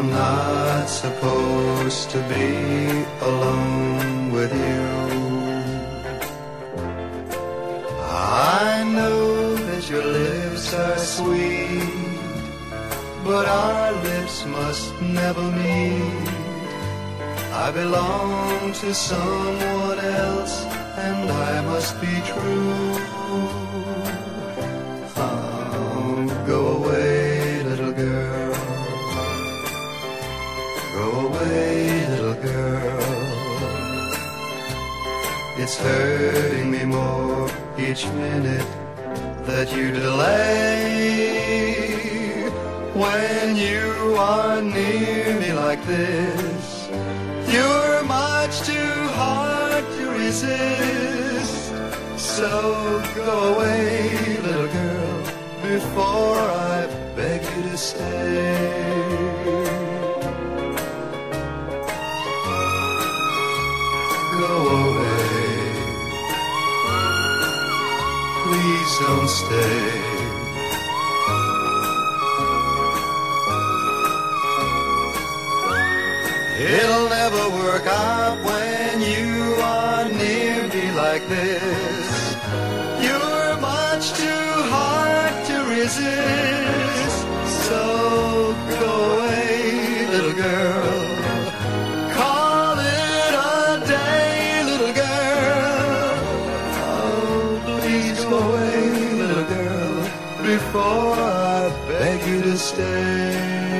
I'm not supposed to be alone with you. I know that your lips are sweet, but our lips must never meet. I belong to someone else, and I must be true. Oh, go away, little girl. Go away, little girl. It's hurting me more each minute that you delay. When you are near me like this, you're much too hard to resist. So go away, little girl, before I beg you to stay. Go away, please don't stay. It'll never work out when you are near me like this. You're much too hard to resist. So go away, little girl. Call it a day, little girl. Oh, please go away, little girl, before I beg you to stay.